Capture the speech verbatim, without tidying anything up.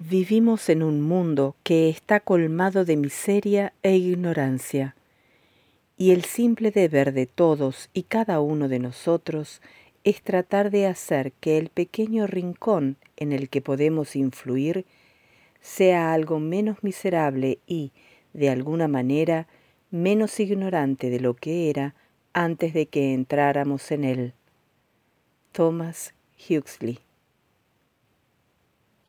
Vivimos en un mundo que está colmado de miseria e ignorancia, y el simple deber de todos y cada uno de nosotros es tratar de hacer que el pequeño rincón en el que podemos influir sea algo menos miserable y, de alguna manera, menos ignorante de lo que era antes de que entráramos en él. Thomas Huxley.